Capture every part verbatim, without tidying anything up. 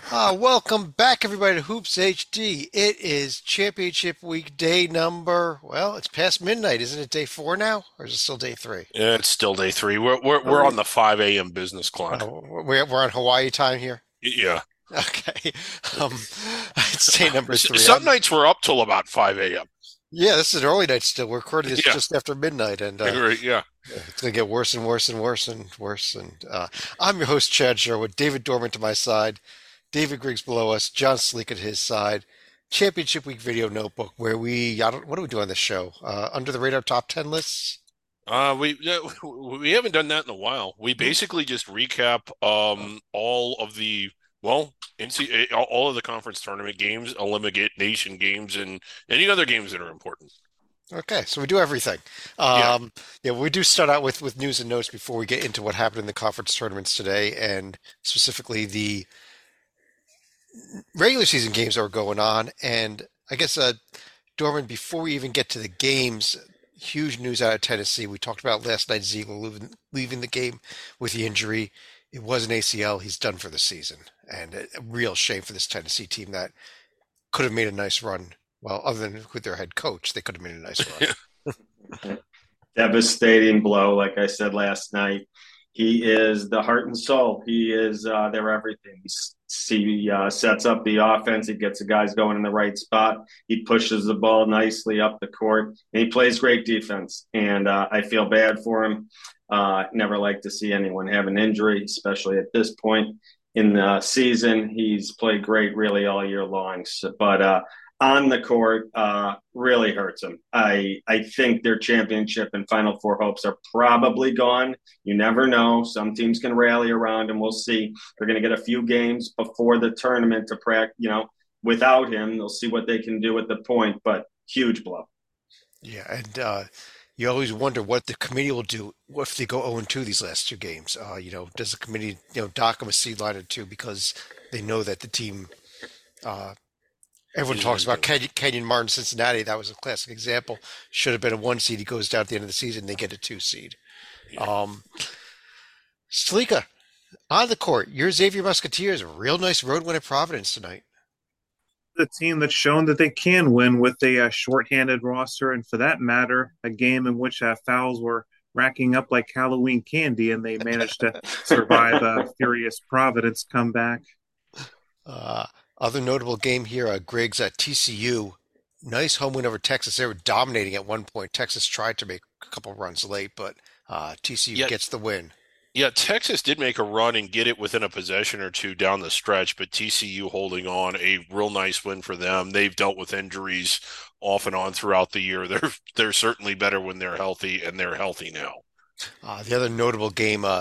Uh, welcome back, everybody, to Hoops H D. It is championship week, day number, well, it's past midnight. Isn't it day four now? Or is it still day three? Yeah, it's still day three. We're we're we're on Three. the five a m business clock. Oh, we're, we're on Hawaii time here. Yeah. Okay. Um, it's day number S- three. Some I'm, nights we're up till about five a m. yeah, this is an early night still. We're recording this Yeah. just after midnight, and uh, Right, yeah. it's going to get worse and worse and worse and worse. And uh, I'm your host, Chad Sherwood, David Dorman to my side. David Griggs below us, John Sleek at his side. Championship Week Video Notebook, where we, I don't, what do we do on this show? Uh, under the radar top ten lists? Uh, we yeah, we haven't done that in a while. We Hmm? basically just recap um all of the well, N C A A all all of the conference tournament games, elimination games, and any other games that are important. Okay, so we do everything. Yeah. Um, yeah, we do start out with, with news and notes before we get into what happened in the conference tournaments today, and specifically the regular season games that were going on. And I guess, uh, Dorman, before we even get to the games, huge news out of Tennessee. We talked about last night, Ziegler leaving, leaving the game with the injury. It was an A C L. He's done for the season. And a, a real shame for this Tennessee team that could have made a nice run. Well, other than with their head coach, they could have made a nice run. Devastating blow, like I said last night. He is the heart and soul. He is uh, their everything. He uh, sets up the offense. He gets the guys going in the right spot. He pushes the ball nicely up the court, and he plays great defense. And uh, I feel bad for him. Uh, never like to see anyone have an injury, especially at this point in the season. He's played great really all year long. So, but uh, on the court uh, really hurts them. I I think their championship and Final Four hopes are probably gone. You never know. Some teams can rally around, and we'll see. They're going to get a few games before the tournament to practice. You know, without him, they'll see what they can do at the point. But huge blow. Yeah, and uh, you always wonder what the committee will do if they go oh and two these last two games. Uh, you know, does the committee, you know, dock them a seed line or two because they know that the team, uh, everyone talks Isn't about good. Kenyon, Kenyon Martin, Cincinnati. That was a classic example. Should have been a one seed. He goes down at the end of the season. They get a two seed. Yeah. Um, Slika, on the court, your Xavier Musketeers, real nice road win at Providence tonight. The team that's shown that they can win with a uh, shorthanded roster, and for that matter, a game in which uh, fouls were racking up like Halloween candy, and they managed to survive a furious Providence comeback. Uh, Other notable game here, uh, Griggs at T C U. Nice home win over Texas. They were dominating at one point. Texas tried to make a couple runs late, but uh, T C U Yeah, gets the win. yeah, Texas did make a run and get it within a possession or two down the stretch, but T C U holding on, a real nice win for them. They've dealt with injuries off and on throughout the year. They're they're certainly better when they're healthy, and they're healthy now. Uh, the other notable game, uh,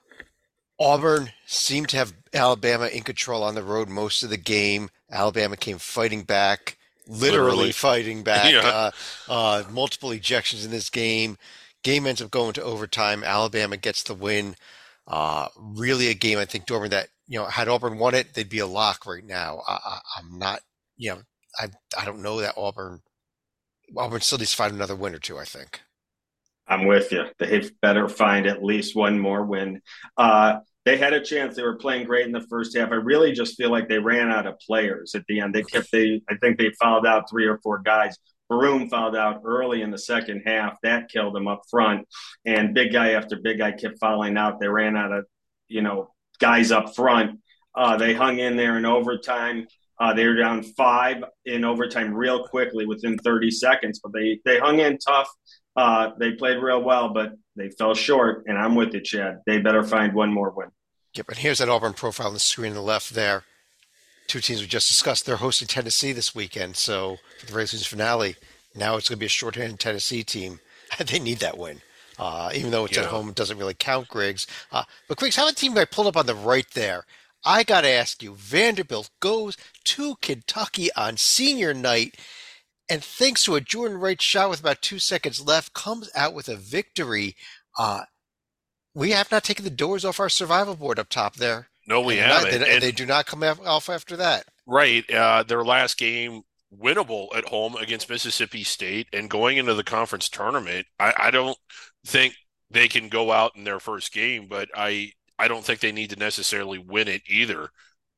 Auburn seemed to have Alabama in control on the road most of the game. Alabama came fighting back, literally Literally. fighting back. Yeah. Uh, uh, multiple ejections in this game. Game ends up going to overtime. Alabama gets the win. Uh, really a game, I think, Dorman, that, you know, had Auburn won it, they'd be a lock right now. I, I, I'm not, you know, I, I don't know that Auburn, Auburn still needs to find another win or two, I think. I'm with you. They better find at least one more win. Uh, they had a chance. They were playing great in the first half. I really just feel like they ran out of players at the end. They kept they I think they fouled out three or four guys. Baroom fouled out early in the second half. That killed them up front. And big guy after big guy kept fouling out. They ran out of, you know, guys up front. Uh, they hung in there in overtime. Uh, they were down five in overtime real quickly within thirty seconds, but they they hung in tough. Uh, they played real well, but they fell short. And I'm with you, Chad. They better find one more win. Yep, and here's that Auburn profile on the screen on the left there. Two teams we just discussed. They're hosting Tennessee this weekend, so for the regular season finale, now it's going to be a shorthanded Tennessee team. They need that win. Uh, even though it's at Yeah. home, it doesn't really count, Griggs. Uh, but Griggs, how about the team I pulled up on the right there? I got to ask you, Vanderbilt goes to Kentucky on senior night and thanks to a Jordan Wright shot with about two seconds left, comes out with a victory. Uh, we have not taken the doors off our survival board up top there, No, we and they're not. haven't. They, And they do not come off after that. right, uh, their last game winnable at home against Mississippi State, and going into the conference tournament, I, I don't think they can go out in their first game, but I I don't think they need to necessarily win it either.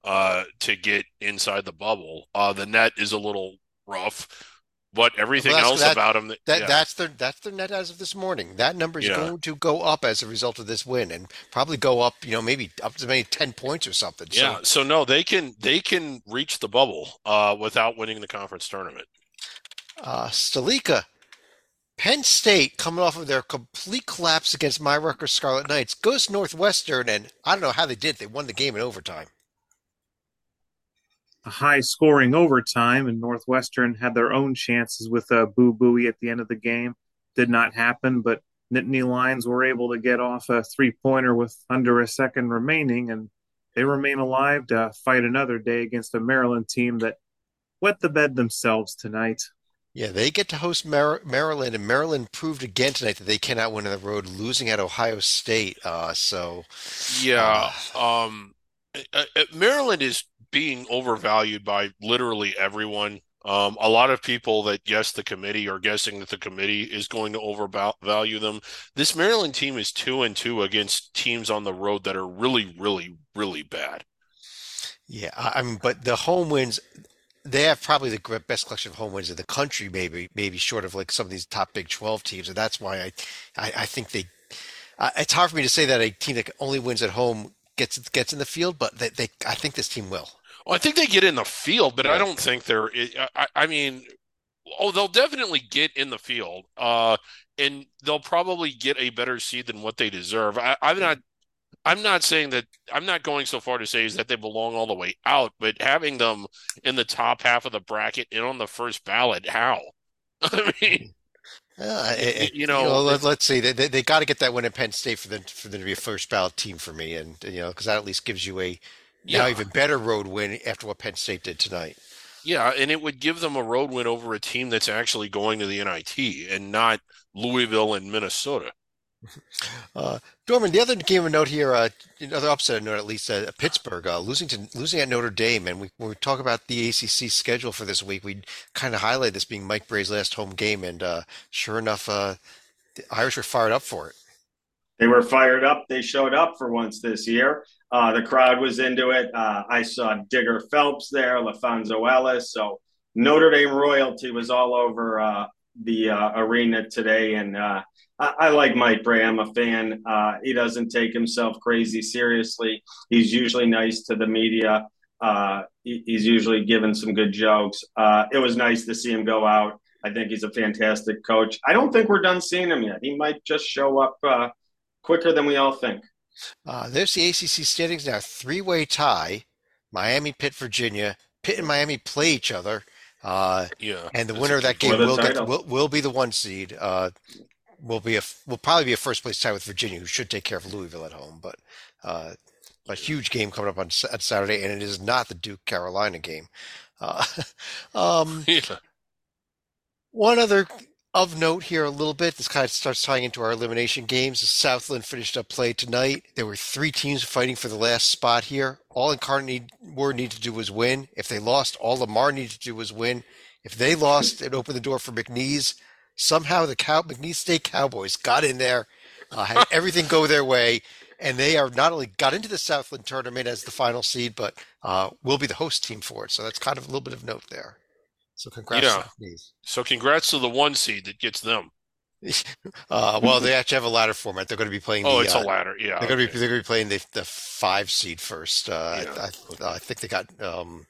uh, to get inside the bubble. Uh, the net is a little rough, but Well, everything that's else that about them, that yeah, that's their that's their net as of this morning. That number is yeah, going to go up as a result of this win, and probably go up, you know, maybe up to maybe ten points or something. yeah. So, So no, they can they can reach the bubble uh, without winning the conference tournament. uh, Stalika, Penn State, coming off of their complete collapse against my Rutgers Scarlet Knights, goes to Northwestern, and I don't know how they did. They won the game in overtime. A high scoring overtime, and Northwestern had their own chances with a Boo Buie at the end of the game. Did not happen, but Nittany Lions were able to get off a three pointer with under a second remaining, and they remain alive to fight another day against a Maryland team that wet the bed themselves tonight. Yeah, they get to host Mar Maryland, and Maryland proved again tonight that they cannot win on the road, losing at Ohio State. Uh, so, Yeah, uh, um, uh, uh, Maryland is being overvalued by literally everyone. Um, a lot of people that guess the committee are guessing that the committee is going to overvalue them. This Maryland team is two and two against teams on the road that are really, really, really bad. yeah, I, I mean, but the home wins, they have probably the gr- best collection of home wins in the country, maybe, maybe short of like some of these top Big twelve teams, and that's why I, I, I think they. Uh, it's hard for me to say that a team that only wins at home gets gets in the field, but they, they I think this team will. Well, I think they get in the field, but I Yeah. don't think they're. I, I mean, oh, they'll definitely get in the field, uh, and they'll probably get a better seed than what they deserve. I, I'm not. I'm not saying that. I'm not going so far to say is that they belong all the way out, but having them in the top half of the bracket and on the first ballot, how? I mean, Uh, y- y- it, you you know, know, let, it's let's see. They, they, they got to get that win at Penn State for them for them to be a first ballot team for me, and you know, because that at least gives you a now yeah, even better road win after what Penn State did tonight. yeah, and it would give them a road win over a team that's actually going to the N I T and not Louisville and Minnesota. Uh, Dorman, the other game of note here, uh, another upset note at least, uh, Pittsburgh uh, losing to losing at Notre Dame, and we when we talk about the A C C schedule for this week, we kind of highlight this being Mike Bray's last home game, and uh, sure enough, uh, the Irish were fired up for it. They were fired up. They showed up for once this year. Uh, the crowd was into it. Uh, I saw Digger Phelps there, LaFonso Ellis. So Notre Dame royalty was all over uh, the uh, arena today. And uh, I, I like Mike Bray. I'm a fan. Uh, he doesn't take himself crazy seriously. He's usually nice to the media. Uh, he, he's usually given some good jokes. Uh, it was nice to see him go out. I think he's a fantastic coach. I don't think we're done seeing him yet. He might just show up uh, quicker than we all think. Uh, there's the A C C standings now, three-way tie. Miami, Pitt, Virginia. Pitt and Miami play each other, uh, Yeah, and the that's winner of that For game the will get title. will will be the one seed. Uh, will be a will probably be a first place tie with Virginia, who should take care of Louisville at home. But uh, a huge game coming up on, on Saturday, and it is not the Duke Carolina game. Uh, um, yeah, one other of note here, a little bit. This kind of starts tying into our elimination games. Southland finished up play tonight. There were three teams fighting for the last spot here. All Incarnate Word needed to do was win. If they lost, all Lamar needed to do was win. If they lost, it opened the door for McNeese. Somehow the Cow McNeese State Cowboys got in there, uh, had everything go their way, and they are not only got into the Southland tournament as the final seed, but uh, will be the host team for it. So that's kind of a little bit of note there. So congrats to yeah. McNeese. So congrats to the one seed that gets them. Uh, well, they actually have a ladder format. They're going to be playing Oh, the. it's a Uh, ladder. Yeah, they're going to okay. be. They're going to be playing the the five seed first. Uh, Yeah, I, I, I think they got. Um,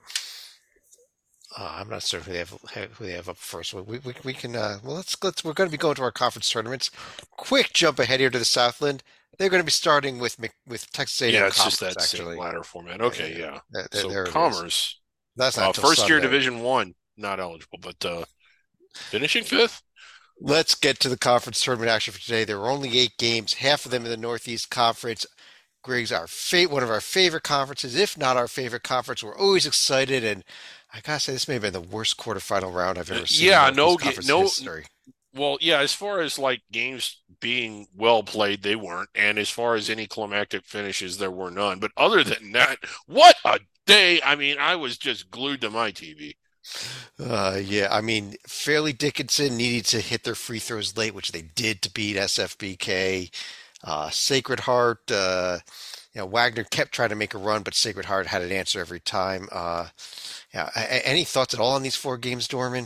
uh, I'm not certain who they have. Who they have up first. We we, we can. Uh, well, let's let's. We're going to be going to our conference tournaments. Quick jump ahead here to the Southland. They're going to be starting with Mc- with Texas A and M yeah. It's just Commerce. that same Actually, ladder format. yeah, yeah, Okay, yeah. yeah. There, there, So there it is. Commerce, That's not uh, until first year Sunday. Division One, not eligible, but uh, finishing fifth. Let's get to the conference tournament action for today. There were only eight games, half of them in the Northeast Conference. Greg's our fa- one of our favorite conferences, if not our favorite conference. We're always excited, and I gotta say, this may have been the worst quarterfinal round I've Uh, ever seen in yeah, no, Northeast ga- Conference no. history. Well, yeah. As far as like games being well played, they weren't, and as far as any climactic finishes, there were none. But other than that, what a day! I mean, I was just glued to my T V. Uh, yeah, I mean, Fairleigh Dickinson needed to hit their free throws late, which they did to beat S F B K. Uh, Sacred Heart, uh, you know, Wagner kept trying to make a run, but Sacred Heart had an answer every time. Uh, yeah, a- any thoughts at all on these four games, Dorman?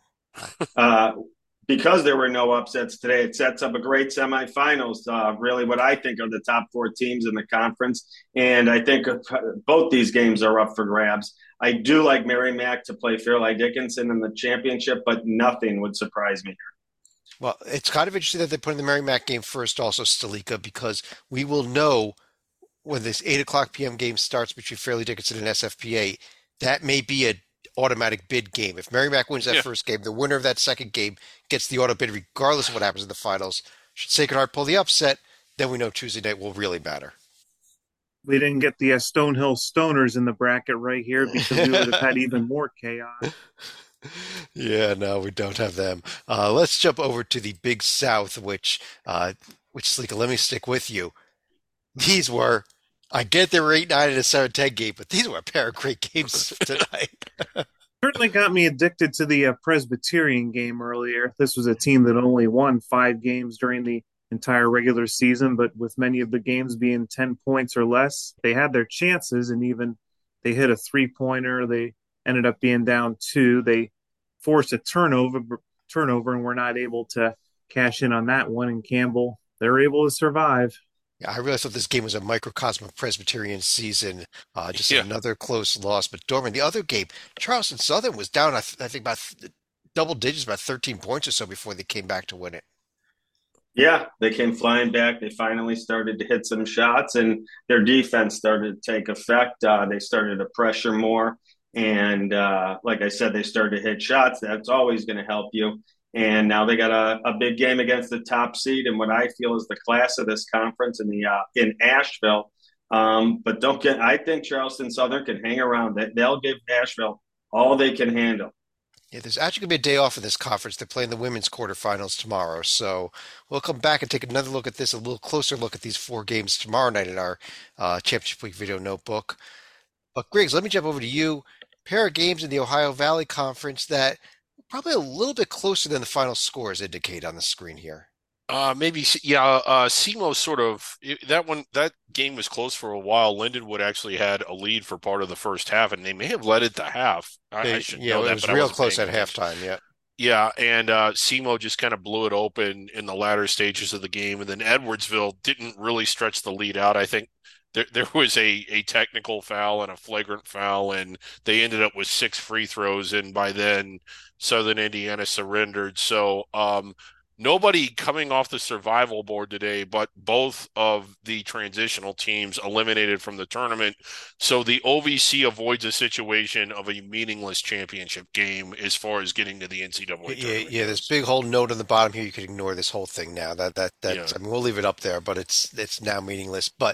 Uh, because there were no upsets today, it sets up a great semifinals. Uh, really, what I think are the top four teams in the conference, and I think both these games are up for grabs. I do like Mary Mac to play Fairleigh Dickinson in the championship, but nothing would surprise me. Well, it's kind of interesting that they put in the Merrimack game first, also, Stalika, because we will know when this eight o'clock p m game starts between Fairleigh Dickinson and S F P A. That may be a automatic bid game. If Merrimack wins that Yeah. first game, the winner of that second game gets the auto bid regardless of what happens in the finals. Should Sacred Heart pull the upset, then we know Tuesday night will really matter. We didn't get the uh, Stonehill Stoners in the bracket right here because we would have had even more chaos. Yeah, no, we don't have them. Uh, let's jump over to the Big South, which, uh, which Sleeka, let me stick with you. These were, I get there were eight nine and a seven ten game, but these were a pair of great games tonight. Certainly got me addicted to the uh, Presbyterian game earlier. This was a team that only won five games during the entire regular season, but with many of the games being ten points or less, they had their chances, and even they hit a three-pointer. They ended up being down two. They forced a turnover, turnover, and were not able to cash in on that one. And Campbell, they were able to survive. Yeah, I really thought this game was a microcosm of Presbyterian season. Uh, just Yeah. another close loss. But Dorman, the other game, Charleston Southern was down, I, th- I think, about th- double digits, about thirteen points or so before they came back to win it. Yeah, they came flying back. They finally started to hit some shots, and their defense started to take effect. Uh, they started to pressure more. And uh, like I said, they started to hit shots. That's always going to help you. And now they got a, a big game against the top seed and what I feel is the class of this conference in the uh, in Asheville. Um, but don't get. I think Charleston Southern can hang around. They, they'll give Asheville all they can handle. Yeah, there's actually going to be a day off in this conference. They're playing the women's quarterfinals tomorrow. So we'll come back and take another look at this, a little closer look at these four games tomorrow night in our uh, Championship Week video notebook. But Griggs, let me jump over to you. Pair of games in the Ohio Valley Conference that probably a little bit closer than the final scores indicate on the screen here. Uh, maybe, yeah. Uh, SEMO sort of it- that one. That game was close for a while. Lindenwood actually had a lead for part of the first half, and they may have led it to half. I, They, I should yeah, know it that, was but I real wasn't close paying at attention. halftime. Yeah. Yeah, and uh, SEMO just kind of blew it open in the latter stages of the game, and then Edwardsville didn't really stretch the lead out. I think there there was a a technical foul and a flagrant foul, and they ended up with six free throws, and by then Southern Indiana surrendered. So um, nobody coming off the survival board today, but both of the transitional teams eliminated from the tournament. So the O V C avoids a situation of a meaningless championship game as far as getting to the N C double A Yeah, tournament yeah. This goes. big whole note on the bottom here. You could ignore this whole thing now. That that Yeah. that. I mean, we'll leave it up there, but it's it's now meaningless. But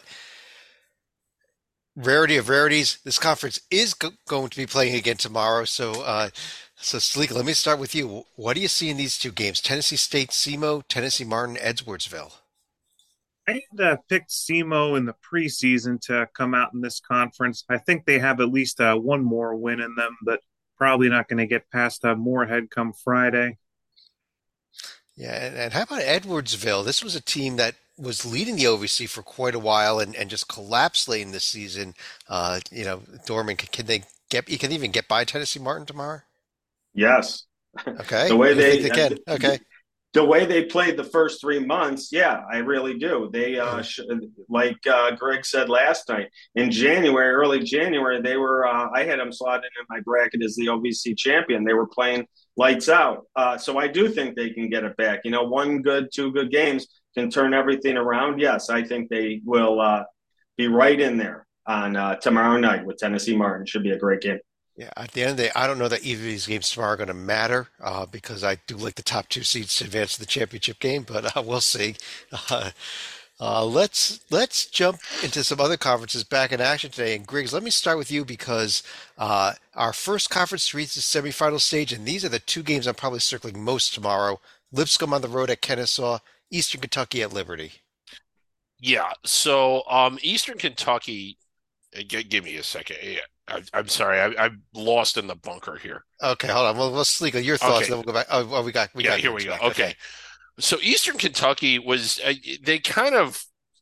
rarity of rarities, this conference is go going to be playing again tomorrow. So, uh, so Sleek, let me start with you. What do you see in these two games? Tennessee State, SEMO, Tennessee Martin, Edwardsville. I had uh, picked SEMO in the preseason to come out in this conference. I think they have at least uh, one more win in them, but probably not going to get past uh, Moorhead come Friday. Yeah, and, and how about Edwardsville? This was a team that was leading the O V C for quite a while and, and just collapsed late in the season. Uh, you know, Dorman, can, can they get? You can even get by Tennessee Martin tomorrow. Yes, Okay, the way you think they they can? Okay, the way they played the first three months, yeah, I really do. They, uh, sh- like uh, Greg said last night, in January, early January, they were. Uh, I had them slotted in my bracket as the O V C champion. They were playing lights out. Uh, so I do think they can get it back. You know, one good, two good games can turn everything around. Yes, I think they will uh, be right in there on uh, tomorrow night with Tennessee Martin. Should be a great game. yeah. At the end of the day, I don't know that either of these games tomorrow are going to matter uh, because I do like the top two seeds to advance to the championship game, but uh, we'll see. Uh, uh, let's let's jump into some other conferences back in action today. And Griggs, let me start with you because uh, our first conference to reach the semifinal stage, and these are the two games I'm probably circling most tomorrow. Lipscomb on the road at Kennesaw, Eastern Kentucky at Liberty. Yeah. So um, Eastern Kentucky. uh, G give me a second. Yeah, I, I'm sorry. I, I'm lost in the bunker here. Okay, hold on. Well, let's sleep. Your thoughts, Okay. and then we'll go back. Oh, oh, we got we Yeah, got here we Griggs go. back. Okay. So Eastern Kentucky was uh, they kind of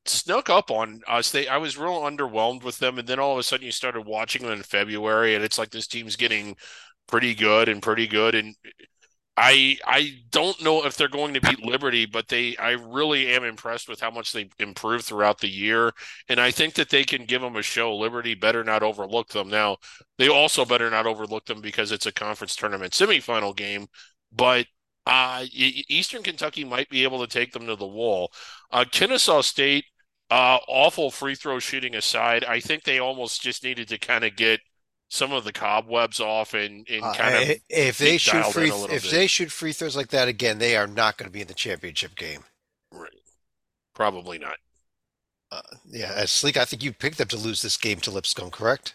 snuck up on us. They I was real underwhelmed with them, and then all of a sudden you started watching them in February, and it's like this team's getting pretty good and pretty good. And I I don't know if they're going to beat Liberty, but they I really am impressed with how much they've improved throughout the year, and I think that they can give them a show. Liberty better not overlook them. Now, they also better not overlook them because it's a conference tournament semifinal game, but uh, E- Eastern Kentucky might be able to take them to the wall. Uh, Kennesaw State, uh, awful free throw shooting aside, I think they almost just needed to kind of get some of the cobwebs off and and Uh, kind of if they get shoot dialed in free, a little if bit. they shoot free throws like that again, they are not going to be in the championship game. Right. Probably not. Uh, yeah, as Sleek, I think you picked them to lose this game to Lipscomb, correct?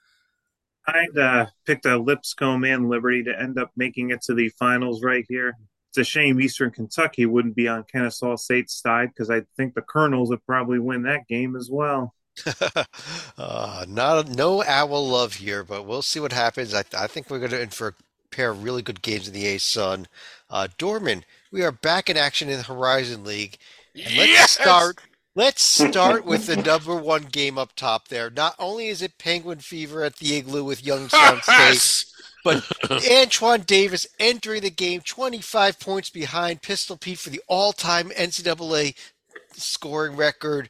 I'd uh, picked a Lipscomb and Liberty to end up making it to the finals right here. It's a shame Eastern Kentucky wouldn't be on Kennesaw State's side because I think the Colonels would probably win that game as well. uh, not no owl love here, but we'll see what happens. I, I think we're going to in for a pair of really good games in the A Sun. Uh, Dorman, we are back in action in the Horizon League, and let's Yes. start. Let's start with the number one game up top there. Not only is it Penguin Fever at the Igloo with Youngstown State, Yes. but Antoine Davis entering the game twenty-five points behind Pistol Pete for the all-time N C double A scoring record.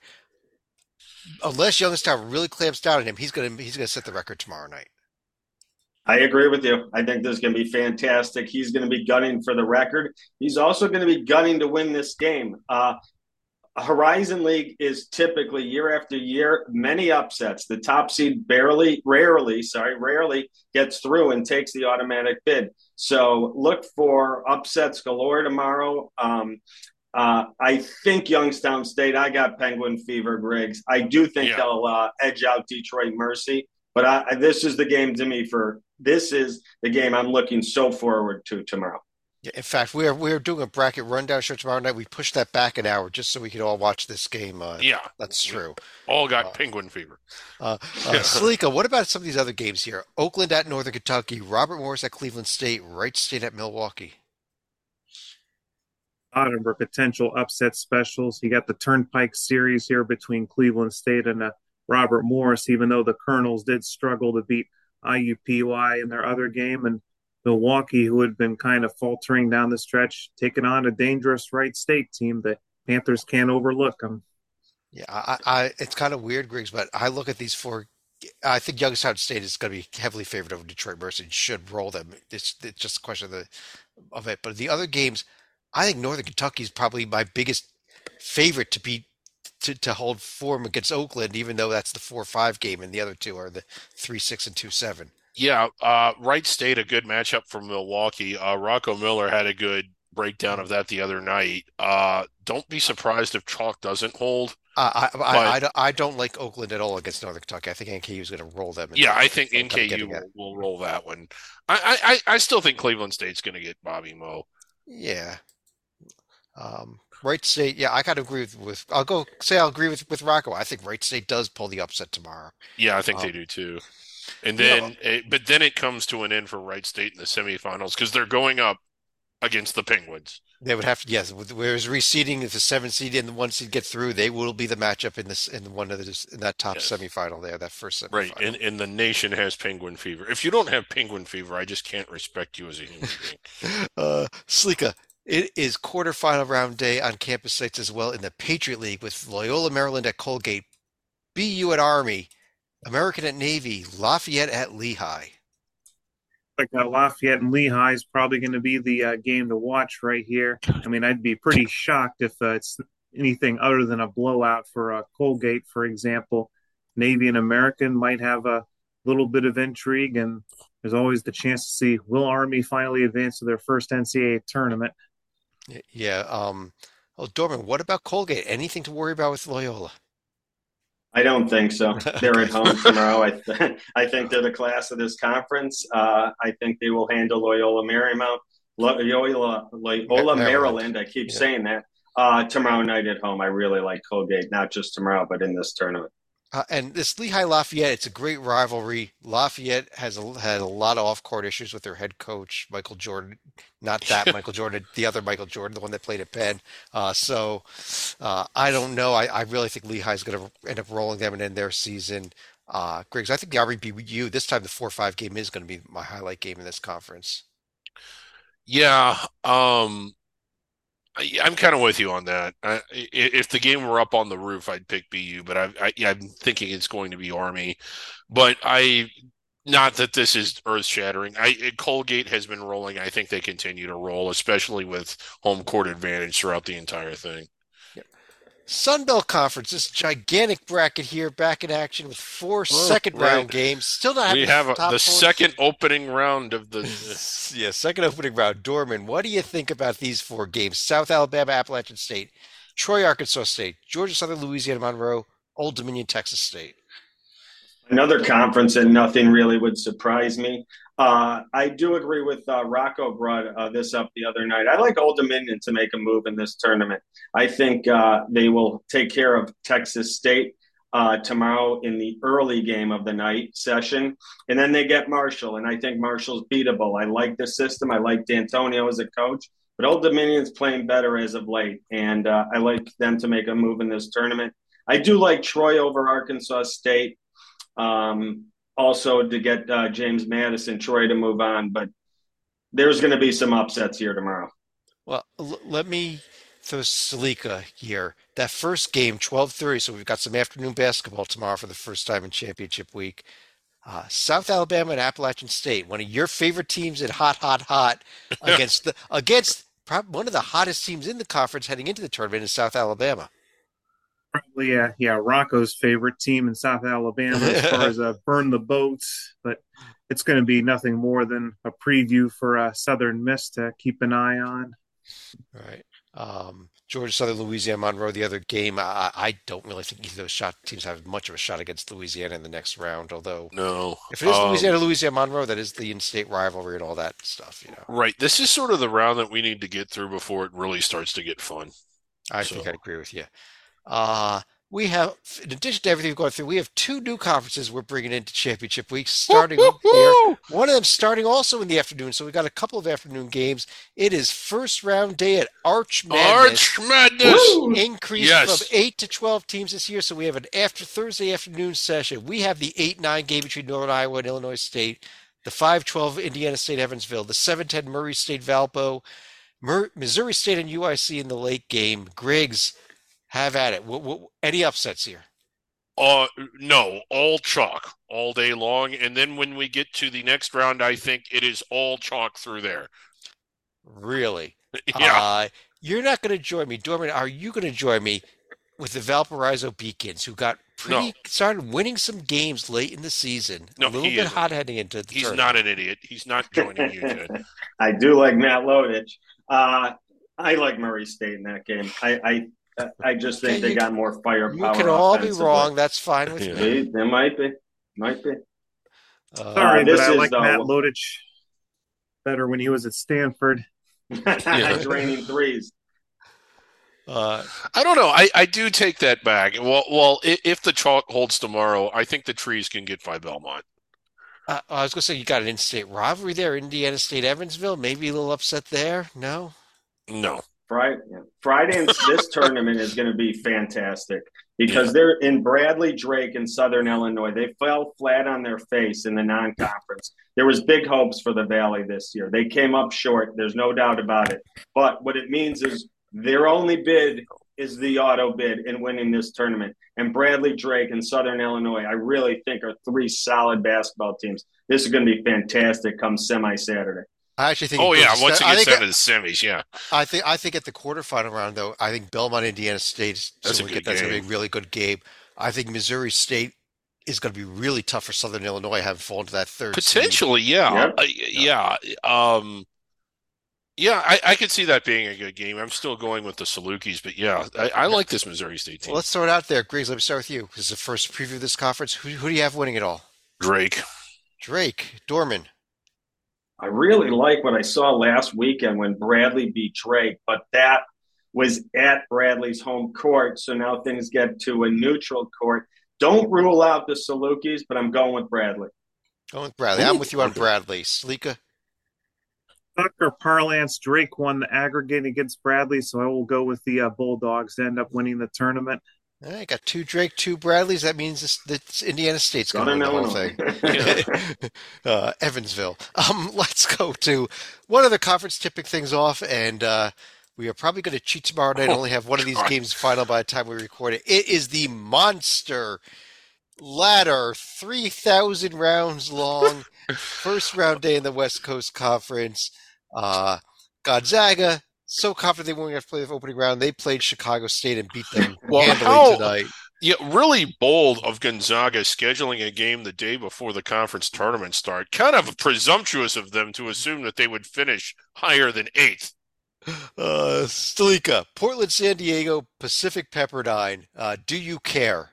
Unless Youngstown really clamps down on him, he's gonna he's gonna set the record tomorrow night. I agree with you. I think this is going to be fantastic. He's going to be gunning for the record. He's also going to be gunning to win this game. Uh, Horizon League is typically year after year many upsets. The top seed barely, rarely, sorry, rarely gets through and takes the automatic bid. So look for upsets galore tomorrow. Um, uh, I think Youngstown State. I got Penguin Fever, Griggs. I do think Yeah. they'll uh, edge out Detroit Mercy. But I, this is the game to me for this is the game I'm looking so forward to tomorrow. Yeah, in fact, we're we're doing a bracket rundown show tomorrow night. We pushed that back an hour just so we could all watch this game. Uh, Yeah. that's We true. all got Uh, penguin fever. uh, uh, Salika, what about some of these other games here? Oakland at Northern Kentucky, Robert Morris at Cleveland State, Wright State at Milwaukee. Bottom for potential upset specials. You got the Turnpike series here between Cleveland State and uh, Robert Morris, even though the Colonels did struggle to beat I U P U I in their other game. And Milwaukee, who had been kind of faltering down the stretch, taking on a dangerous Wright State team. The Panthers can't overlook them. Yeah, I, I it's kind of weird, Griggs, but I look at these four. I think Youngstown State is going to be heavily favored over Detroit Mercy and should roll them. It's, it's just a question of the of it. But the other games, I think Northern Kentucky is probably my biggest favorite to beat to, to hold form against Oakland, even though that's the four five game, and the other two are the three six and two seven. Yeah. Uh, Wright State, a good matchup for Milwaukee. Uh, Rocco Miller had a good breakdown of that the other night. Uh, don't be surprised if chalk doesn't hold. I, I, I, But I don't I don't like Oakland at all against Northern Kentucky. I think N K U is going to roll them, and yeah, I that's think what I'm kind of N K U getting at. will, will roll that one. I, I, I still think Cleveland State's going to get Bobby Moe. Yeah. Um, Wright State, yeah, I gotta agree with, with I'll go say I'll agree with with Rocco. I think Wright State does pull the upset tomorrow. Yeah, I think they Um, do too. And you know, then, it, but then it comes to an end for Wright State in the semifinals because they're going up against the Penguins. they would have to yes. with- Whereas reseeding, if the seven seed and the one seed get through, they will be the matchup in this in one of the in that top Yes. semifinal there, that first Right. semifinal. And, and the nation has penguin fever. If you don't have penguin fever, I just can't respect you as a human being. Uh, Slika, it is quarterfinal round day on campus sites as well in the Patriot League with Loyola Maryland at Colgate, B U at Army, American at Navy, Lafayette at Lehigh. Like uh, Lafayette and Lehigh is probably going to be the uh, game to watch right here. I mean, I'd be pretty shocked if uh, it's anything other than a blowout for uh, Colgate, for example. Navy and American might have a little bit of intrigue, and there's always the chance to see will Army finally advance to their first N C double A tournament. Y- Yeah. Um, oh, Dorman, what about Colgate? Anything to worry about with Loyola? I don't think so. They're Okay. at home tomorrow. I th- I think they're the class of this conference. Uh, I think they will handle Loyola Marymount, Loyola, Ma- Loyola Maryland. Maryland. I keep Yeah. saying that uh, tomorrow night at home. I really like Colgate, not just tomorrow, but in this tournament. Uh, and this Lehigh Lafayette, it's a great rivalry. Lafayette has a, had a lot of off-court issues with their head coach, Michael Jordan. Not that Michael Jordan, the other Michael Jordan, the one that played at Penn. Uh, so uh, I don't know. I, I really think Lehigh's going to end up rolling them and end their season. Uh, Griggs, I think the R B B U this time the four five game is going to be my highlight game in this conference. Yeah, um, I, I'm kind of with you on that. I, if the game were up on the roof, I'd pick B U, but I, I, yeah, I'm thinking it's going to be Army. But I, not that this is earth-shattering. I Colgate has been rolling. I think they continue to roll, especially with home court advantage throughout the entire thing. Sun Belt Conference, this gigantic bracket here, back in action with four Oh, second right. round games. Still not We having have a, top the four. second opening round of the. Yeah, second opening round. Dorman, what do you think about these four games? South Alabama, Appalachian State, Troy, Arkansas State, Georgia Southern, Louisiana, Monroe, Old Dominion, Texas State. Another conference, and nothing really would surprise me. Uh, I do agree with uh, Rocco brought uh, this up the other night. I like Old Dominion to make a move in this tournament. I think uh, they will take care of Texas State uh, tomorrow in the early game of the night session, and then they get Marshall, and I think Marshall's beatable. I like the system. I like D'Antonio as a coach, but Old Dominion's playing better as of late, and uh, I like them to make a move in this tournament. I do like Troy over Arkansas State. Um, also to get uh, James Madison, Troy to move on, but there's going to be some upsets here tomorrow. Well, l- let me throw Salika here. That first game, twelve thirty, so we've got some afternoon basketball tomorrow for the first time in championship week. Uh, South Alabama and Appalachian State, one of your favorite teams in hot, hot, hot against the against prob- one of the hottest teams in the conference heading into the tournament is South Alabama. Probably, uh, yeah, Rocco's favorite team in South Alabama as far as uh, burn the boats, but it's going to be nothing more than a preview for uh, Southern Miss to keep an eye on. All right. Um, Georgia Southern, Louisiana, Monroe, the other game. I, I don't really think either of those shot teams have much of a shot against Louisiana in the next round. Although, No. if it is Um, Louisiana, Louisiana, Monroe, that is the in-state rivalry and all that stuff. You know, Right. This is sort of the round that we need to get through before it really starts to get fun. I So- think I agree with you. Uh, we have, in addition to everything we've gone through, we have two new conferences we're bringing into championship week starting here. One of them starting also in the afternoon, so we've got a couple of afternoon games. It is first round day at Arch Madness. Arch Madness. Increase Yes. from eight to twelve teams this year, so we have an after Thursday afternoon session. We have the eight nine game between Northern Iowa and Illinois State, the five twelve Indiana State Evansville, the seven ten Murray State Valpo, Mur- Missouri State and U I C in the late game. Griggs, have at it. What, what, any upsets here? Uh, no, all chalk all day long. And then when we get to the next round, I think it is all chalk through there. Really? Yeah. Uh, you're not going to join me. Dorman, are you going to join me with the Valparaiso Beacons, who got pretty No. started winning some games late in the season? No, a little he bit isn't. hot heading into the He's tournament. not an idiot. He's not joining you, Ted. I do like Matt Lodich. Uh, I like Murray State in that game. I I, I just think Okay, they you- got more firepower. You can all be offensively. wrong. That's fine with Yeah. me. They, they might be, might be. Uh, Sorry, this but I is like the- Matt Lodich better when he was at Stanford. Draining threes. uh, I don't know. I, I do take that back. Well, well, i- if the chalk holds tomorrow, I think the trees can get by Belmont. uh, I was going to say you got an in-state rivalry there, Indiana State, Evansville. Maybe a little upset there. No. No. Friday, Friday, and this tournament is going to be fantastic because they're in Bradley, Drake, and Southern Illinois. They fell flat on their face in the non-conference. There was big hopes for the Valley this year. They came up short. There's no doubt about it. But what it means is their only bid is the auto bid in winning this tournament. And Bradley, Drake, and Southern Illinois, I really think are three solid basketball teams. This is going to be fantastic come semi-Saturday. I actually think. Oh, it yeah. goes- Once it I gets think down to the semis, yeah. I think I think at the quarterfinal round though, I think Belmont, Indiana State. That's so a we good get, that's going to be game. a really good game. I think Missouri State is going to be really tough for Southern Illinois, having fallen to that third seed. Potentially, yeah. Yep. Uh, yeah. Um, yeah, I, I could see that being a good game. I'm still going with the Salukis, but yeah, I, I like this Missouri State team. Well, let's throw it out there, Griggs. Let me start with you. This is the first preview of this conference. Who, who do you have winning it all? Drake. Drake, Dorman. I really like what I saw last weekend when Bradley beat Drake, but that was at Bradley's home court. So now things get to a neutral court. Don't rule out the Salukis, but I'm going with Bradley. Going with Bradley. Ooh, I'm with you on okay. Bradley. Sleeka? Tucker parlance, Drake won the aggregate against Bradley, so I will go with the uh, Bulldogs to end up winning the tournament. All right, got two Drake, two Bradleys. That means this, this Indiana State's going to win the whole thing. Yeah. uh, Evansville. Um, let's go to one of the conference tipping things off, and uh, we are probably going to cheat tomorrow night and Oh, only have one of these God. games final by the time we record it. It is the Monster Ladder, three thousand rounds long, first round day in the West Coast Conference. Uh, Gonzaga, so confident they weren't going to play the opening round. They played Chicago State and beat them Well, handily how- tonight. Yeah, really bold of Gonzaga scheduling a game the day before the conference tournament start. Kind of presumptuous of them to assume that they would finish higher than eighth. Uh, Stalika, Portland, San Diego, Pacific Pepperdine. Uh, do you care?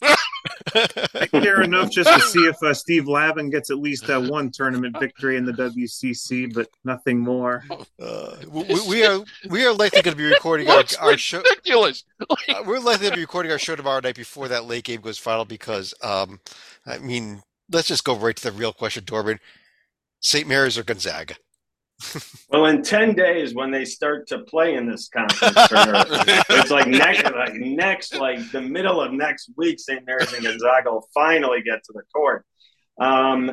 I care enough just to see if uh, Steve Lavin gets at least uh, one tournament victory in the W C C, but nothing more. Uh, we, we are we are likely going to be recording our, Looks our show. ridiculous. Uh, we're likely to be recording our show tomorrow night before that late game goes final because, um, I mean, let's just go right to the real question, Dorman. Saint Mary's or Gonzaga? Well, in ten days, when they start to play in this conference, it's like next, like next, like the middle of next week, Saint Mary's and Gonzaga will finally get to the court. Um,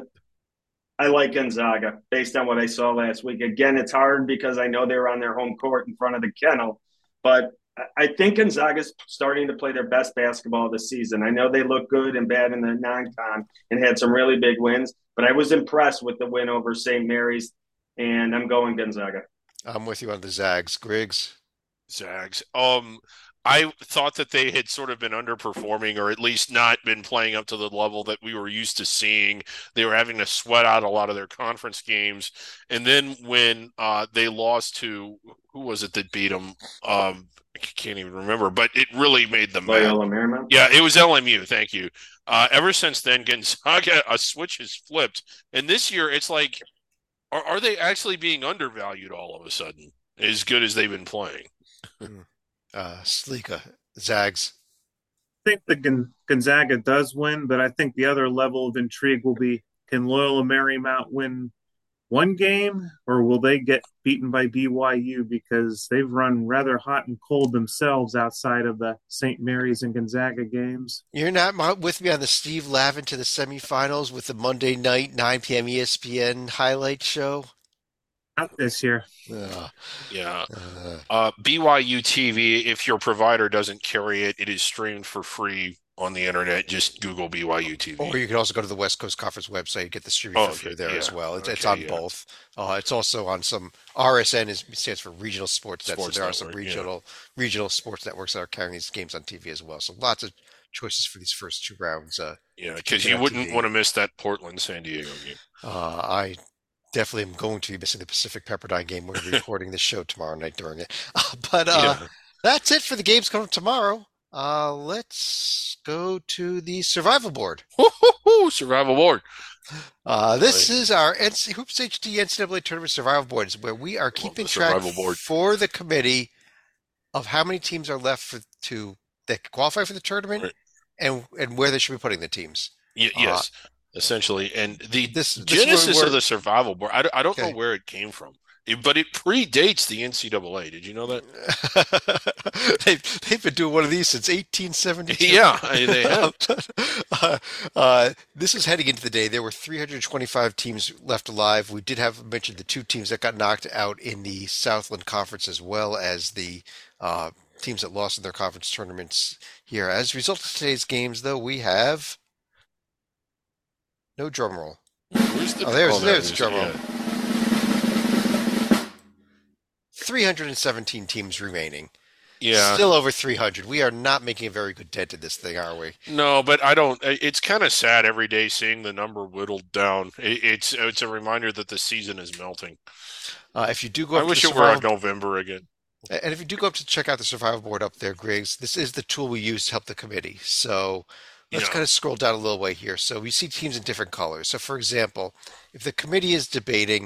I like Gonzaga based on what I saw last week. Again, it's hard because I know they were on their home court in front of the kennel, but I think Gonzaga's starting to play their best basketball of the season. I know they look good and bad in the non-con and had some really big wins, but I was impressed with the win over Saint Mary's. And I'm going Gonzaga. I'm with you on the Zags. Griggs? Zags. Um, I thought that they had sort of been underperforming or at least not been playing up to the level that we were used to seeing. They were having to sweat out a lot of their conference games. And then when uh, they lost to, who was it that beat them? Um, I can't even remember, but it really made them mad. Loyola Marymount? Yeah, it was L M U. Thank you. Uh, ever since then, Gonzaga, a switch has flipped. And this year, it's like, Are, are they actually being undervalued all of a sudden, as good as they've been playing? Uh, Sleeka, Zags. I think the Gon- Gonzaga does win, but I think the other level of intrigue will be, can Loyola Marymount win one game, or will they get beaten by B Y U because they've run rather hot and cold themselves outside of the Saint Mary's and Gonzaga games? You're not with me on the Steve Lavin to the semifinals with the Monday night nine p.m. E S P N highlight show? Not this year. Uh, Yeah. uh, Uh, B Y U T V, if your provider doesn't carry it, it is streamed for free on the internet. Just Google B Y U T V. or you can also go to the West Coast Conference website and get the streaming Oh, from through okay, there yeah. as well. It's, it's Okay, on yeah. both. Uh, it's also on some R S N is stands for Regional Sports Net. So Sports there are some Network, yeah. regional regional sports networks that are carrying these games on T V as well. So lots of choices for these first two rounds. Uh, Yeah, because Check it you out wouldn't T V. want to miss that Portland San Diego game. uh, I definitely am going to be missing the Pacific Pepperdine game. We're recording this show tomorrow night during it. Uh, but uh, Yeah. that's it for the games coming up tomorrow. Uh, let's go to the survival board. Woo-hoo-hoo, survival board. Uh, this Right. is our N C, Hoops H D N C double A tournament survival boards, where we are keeping the track survival board. for the committee of how many teams are left for to that can qualify for the tournament, Right. and and where they should be putting the teams. Y- Uh, yes, essentially. And the This, this is where we genesis were- of the survival board, I, don't- I don't Okay. know where it came from, It- but it predates the N C double A. Did you know that? they've, they've been doing one of these since eighteen seventy-two. Yeah, they have. uh, uh, this is heading into the day. There were three hundred twenty-five teams left alive. We did have mentioned the two teams that got knocked out in the Southland Conference, as well as the uh, teams that lost in their conference tournaments here. As a result of today's games, though, we have no drum roll. Where's the, Oh, there's- there there's it is, drum roll. yeah. three hundred seventeen teams remaining. Yeah. Still over three hundred. We are not making a very good dent in this thing, are we? No, but I don't. It's kind of sad every day seeing the number whittled down. It, it's it's a reminder that the season is melting. Uh, if you do go I up wish to it the were survival, November again. and if you do go up to check out the survival board up there, Griggs, this is the tool we use to help the committee. So let's Yeah. kind of scroll down a little way here. So we see teams in different colors. So for example, if the committee is debating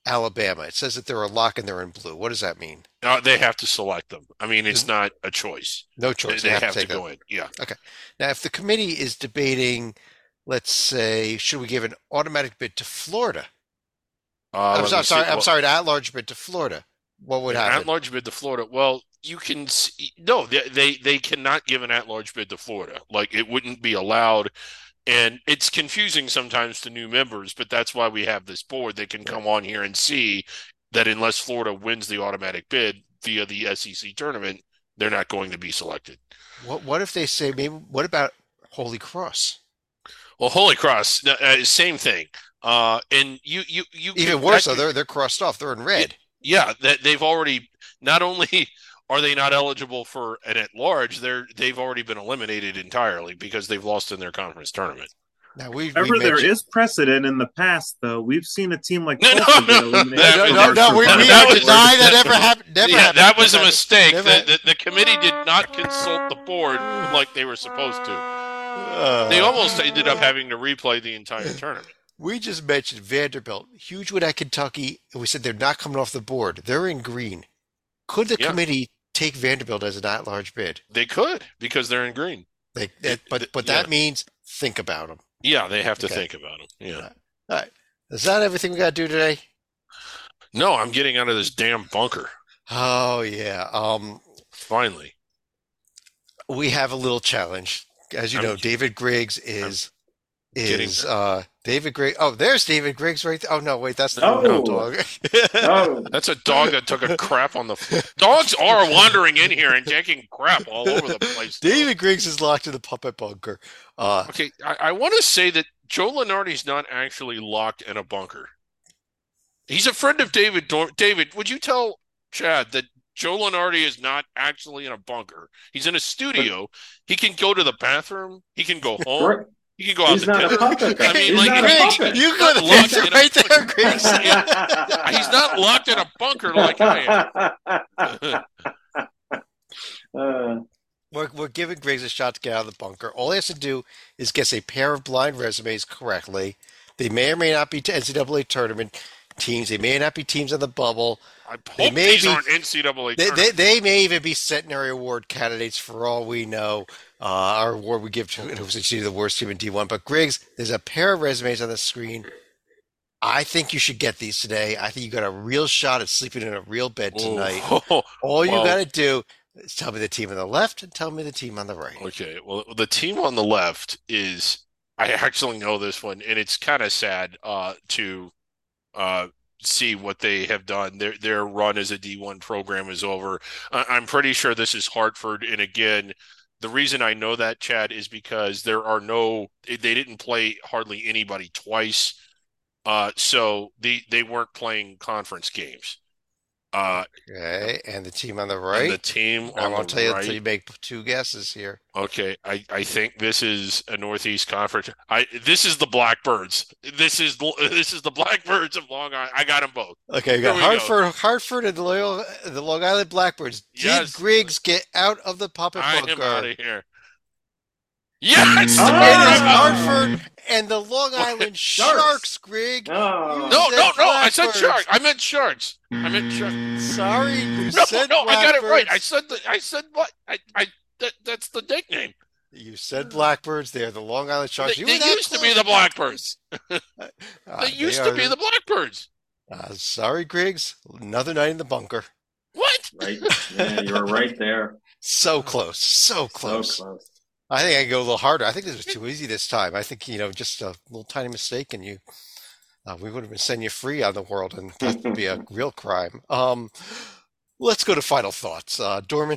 Alabama. It says that they're a lock and they're in blue. What does that mean? Uh, they have to select them. I mean, it's There's not a choice. no They, choice. they They have to have to take go them. in. Yeah. Okay. Now, if the committee is debating, let's say, should we give an automatic bid to Florida? Uh, I'm, let so- me I'm see. sorry. I'm Well, sorry. An at-large bid to Florida. What would an happen? at-large bid to Florida. Well, you can see, no, they, they they cannot give an at-large bid to Florida. Like it wouldn't be allowed, and it's confusing sometimes to new members. But that's why we have this board. They can come on here and see that unless Florida wins the automatic bid via the S E C tournament, they're not going to be selected. What What if they say maybe? What about Holy Cross? Well, Holy Cross, uh, same thing. Uh, and you you you Even can, worse, that though, they're they're crossed off. They're in red. Yeah, that they've already not only are they not eligible for an at large, they're they've already been eliminated entirely because they've lost in their conference tournament. Now we we However, there mentioned. is precedent in the past, though. We've seen a team like No, no, Tulsa get no, eliminated. that No, was- no, no, we, that- we that was- deny that ever happened. Never yeah, happened. that was a Never mistake. Never The, happened. the the committee did not consult the board like they were supposed to. Uh, They almost ended up having to replay the entire tournament. We just mentioned Vanderbilt, huge win at Kentucky, and we said they're not coming off the board. They're in green. Could the Yeah. committee take Vanderbilt as an at-large bid? They could because they're in green. They, that, but but Yeah. that means think about them. Yeah, they have to Okay. think about them. Yeah. All right. Is that everything we got to do today? No, I'm getting out of this damn bunker. Oh yeah. Um, Finally. we have a little challenge. As you I'm- know, David Griggs is getting is there. uh David Griggs. Oh, there's David Griggs right there. Oh no, wait, that's the No. little dog. Oh, That's a dog that took a crap on the floor. Dogs are wandering in here and taking crap all over the place. though. David Griggs is locked in the puppet bunker. Uh, Okay, I, I want to say that Joe Lenardi's not actually locked in a bunker. He's a friend of David. Dor- David, would you tell Chad that Joe Lenardi is not actually in a bunker? He's in a studio. He can go to the bathroom. He can go home. Gr- He can go out he's the not door. a puppet. though. I mean, he's like, not a Griggs, puppet. you go to the Locked picture in a right there, bunker. Griggs. He's not locked in a bunker like I am. Uh, We're, we're giving Griggs a shot to get out of the bunker. All he has to do is guess a pair of blind resumes correctly. They may or may not be N C double A tournament teams. They may not be teams on the bubble. I They hope may these be- aren't N C double A They, they, tournament. they may even be Centenary Award candidates for all we know. Uh, our award we give to it was actually the worst team in D one. But Griggs, there's a pair of resumes on the screen. I think you should get these today. I think you got a real shot at sleeping in a real bed tonight. Oh, All you well- got to do is tell me the team on the left and tell me the team on the right. okay. Well, the team on the left is I actually know this one, and it's kind of sad uh, to uh, see what they have done. Their their run as a D one program is over. I, I'm pretty sure this is Hartford, and again, the reason I know that, Chad, is because there are no they didn't play hardly anybody twice, uh, so they they weren't playing conference games. Uh, Okay, and the team on the and right. the team I on won't the tell you right. until you make two guesses here. Okay, I, I think this is a Northeast Conference. I this is the Blackbirds. This is this is the Blackbirds of Long Island. I got them both. Okay, we Here got we go. Hartford, Hartford, and the, Loyal, the Long Island Blackbirds. Did Yes. Griggs get out of the puppet I am bunker? out of here. Yes, Oh! It is Ah! Hartford and the Long Island Sharks. Sharks, Greg. oh. no, said no, no. I said Blackbirds. shark. I meant sharks. I meant sharks. Sorry, you No, said no, I got it right. I Blackbirds. said the. I said what? I I that, that's the nickname. You said Blackbirds. They're the Long Island Sharks. They, You they were that used to close. be the Blackbirds. Uh, They used to are- be the Blackbirds. Uh, sorry, Griggs. Another night in the bunker. What? Right. Yeah, you were right there. So close. So close. So close. I think I can go a little harder. I think this was too easy this time. I think, you know, just a little tiny mistake and you, uh, we would have been setting you free on the world and that would be a real crime. Um, let's go to final thoughts. Uh, Dorman.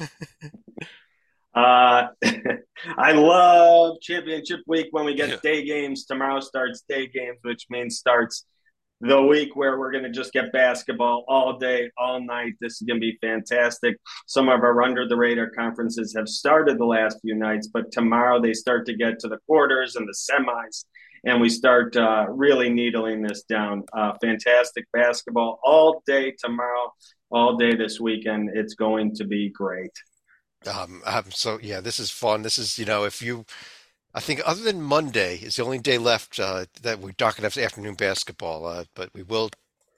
Uh, I love championship week when we get Yeah. day games. Tomorrow starts day games, which means starts the week where we're going to just get basketball all day, all night. This is going to be fantastic. Some of our under the radar conferences have started the last few nights, but tomorrow they start to get to the quarters and the semis, and we start uh, really needling this down. Uh, fantastic basketball all day tomorrow, all day this weekend. It's going to be great. Um, um, so yeah, this is fun. This is, you know, if you, I think other than Monday is the only day left uh, that we're not going to have afternoon basketball. Uh, but we will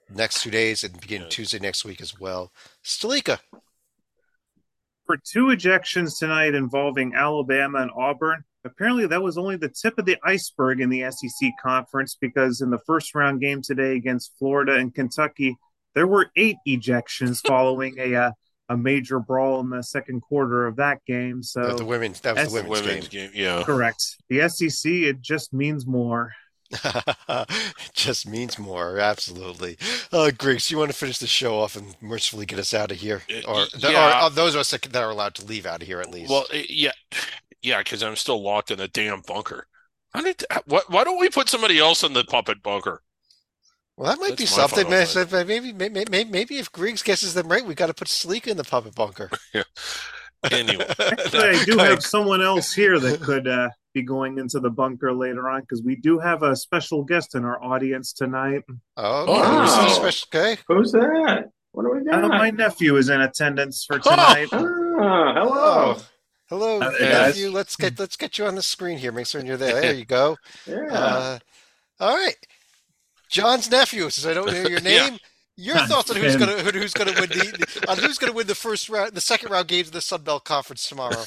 next two days and beginning Yeah. Tuesday next week as well. Stalika. For two ejections tonight involving Alabama and Auburn, apparently that was only the tip of the iceberg in the S E C conference, because in the first round game today against Florida and Kentucky, there were eight ejections following a uh, a major brawl in the second quarter of that game. So The, the women's that was S- the women's, Women's game. game, yeah. correct. The S E C, it just means more. It just means more, absolutely. Uh, Griggs, you want to finish the show off and mercifully get us out of here, Uh, or, yeah. or, or those of us that that are allowed to leave out of here at least? Well, eh, yeah, yeah, because I'm still locked in the damn bunker. I need to, why, why don't we put somebody else in the puppet bunker? Well, that might That's be my something, man. final So maybe, maybe, maybe, maybe if Griggs guesses them right, we got to put Sleek in the puppet bunker. Anyway, Actually, I do have someone else here that could uh, be going into the bunker later on, because we do have a special guest in our audience tonight. Oh, Oh, okay. Who's the wow. special- okay. Who's that? What do we got? Uh, my nephew is in attendance for tonight. Ah, hello. Oh, hello, Hi there, nephew. guys. Let's get let's get you on the screen here. Make sure you're there. There you go. Yeah. Uh, all right, John's nephew. Since I don't know your Yeah. name, your thoughts on who's Tim. gonna who- who's gonna win the on who's gonna win the first round, the second round games of the Sun Belt Conference tomorrow.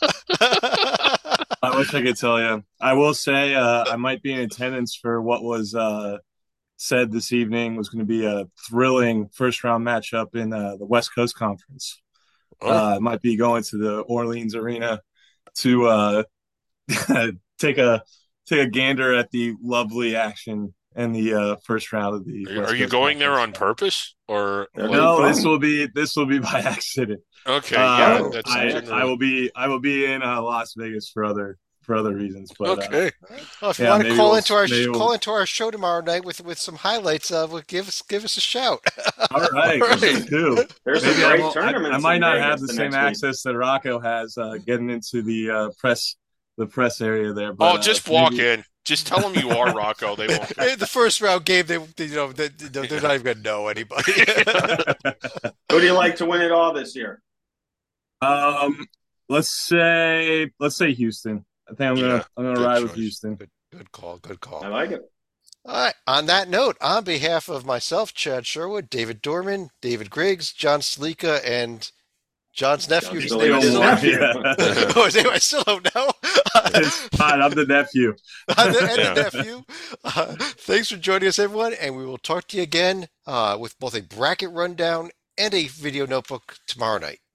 I wish I could tell you. I will say uh, I might be in attendance for what was uh, said this evening was going to be a thrilling first round matchup in uh, the West Coast Conference. Oh. Uh, I might be going to the Orleans Arena to uh, take a take a gander at the lovely action in the uh, first round of the. are, West are you Coast going there on Conference. purpose or? Yeah. No, Fun. this will be this will be by accident. Okay, Uh, yeah, that's I, generally- I will be I will be in uh, Las Vegas for other for other reasons. But uh, okay. Well, if you Yeah, want to maybe call we'll- into our maybe call we'll- into our show tomorrow night with with some highlights, uh, well, give us give us a shout. all right, All right. please do. There's some Maybe I, great won't- I, tournaments. I might in not Vegas have the the same next week. access that Rocco has uh, getting into the uh, press the press area there. But, Oh, uh, just walk maybe- in. Just tell them you are Rocco. They won't. In the first round game, they, they you know they, they're not even gonna know anybody. Who do you like to win it all this year? um, let's say let's say Houston. I think I'm gonna Yeah, I'm gonna good ride with choice. Houston. Good, good call. Good call. I like it. All right. On that note, on behalf of myself, Chad Sherwood, David Dorman, David Griggs, John Slika, and John's nephew, whose Still name his is nephew. oh, his name I still don't know. It's fine. I'm the nephew. and the, and the Yeah. nephew. Uh, thanks for joining us, everyone, and we will talk to you again uh, with both a bracket rundown and a video notebook tomorrow night.